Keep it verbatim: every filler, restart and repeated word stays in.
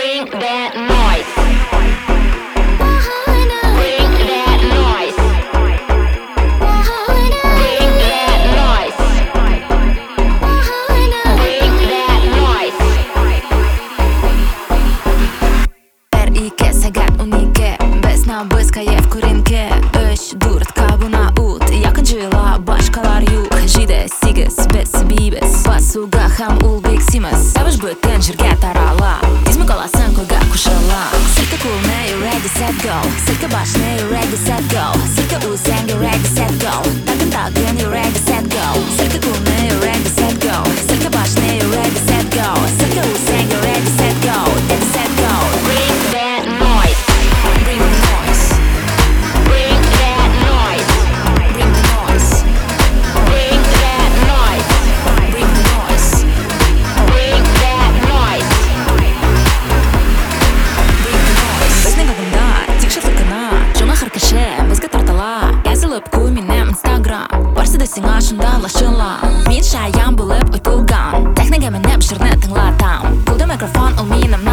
Bring that noise. Bring that noise. Bring that noise. Bring that noise. эр ikki sagat o'n ikki Biz nabız kayef kurinki Uch to'rt kabuna ut Yaqinchilar boshqalar yo'q Jida sekiz biz biybiz Basuga ham ulbek simiz Savish butun jirga taralab Tezmi qolasan qo'lga qo'shilib Silka qo'lni ready set go Silka boshni ready set go Silka o'zing ready set go Tagin tagin ready set go Silka qo'lni ready set go Silka boshni ready set go Silka o'zing ready set go Ready set go. Bring that noise. Bring the noise. Bring that noise. Bring the noise. Bring that noise. Bring the noise. Bring that noise. Bring the noise. Bizning o'g'inda tekshirlikni Jona har kishi bizga tortilar Yazilib qo'y mening Instagram Borsida senga shundalashinglar Men shayam bo'lib o'tulgan Texnika minib shirni tinglatam Qo'lda mikrofon u mening